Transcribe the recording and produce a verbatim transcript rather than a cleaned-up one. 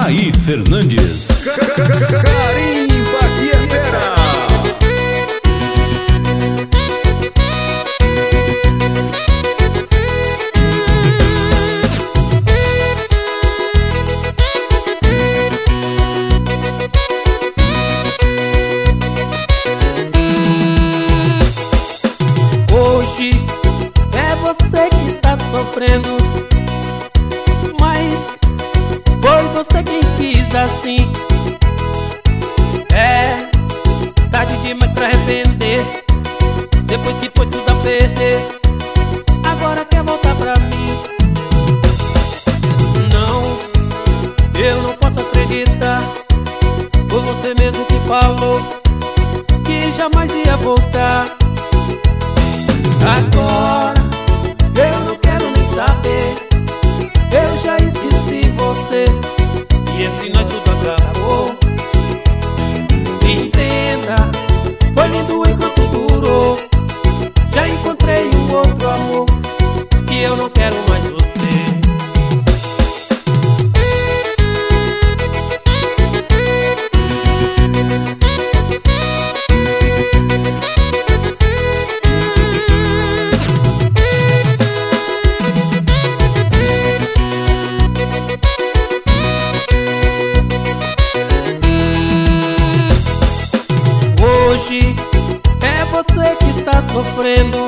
Raí Fernandes. Carimba que é fera. Hoje é você que está sofrendo, mas foi você quem quis assim. É tarde demais pra arrepender, depois que pôs tudo a perder, agora quer voltar pra mim. Não, eu não posso acreditar, foi você mesmo que falou que jamais ia voltar. Agora eu não quero nem saber, eu já esqueci você e entre nós tudo acabou. Entenda, foi lindo enquanto durou, já encontrei um outro amor e eu não quero mais você. Hoje é você que está sofrendo,